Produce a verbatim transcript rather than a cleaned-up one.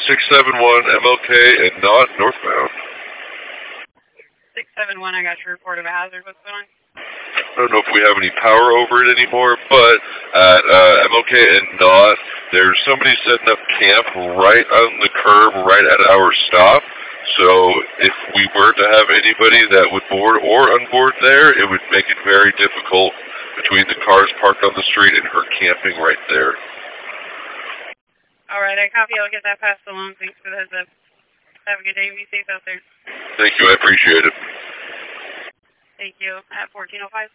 six seven one M L K and not northbound. six seven one, I got your report of a hazard. What's going on? I don't know if we have any power over it anymore, but at uh, M L K and not, there's somebody setting up camp right on the curb, right at our stop. So if we were to have anybody that would board or unboard there, it would make it very difficult between the cars parked on the street and her camping right there. All right, I copy. I'll get that passed along. Thanks for the heads up. Have a good day. Be safe out there. Thank you. I appreciate it. Thank you. At fourteen oh five.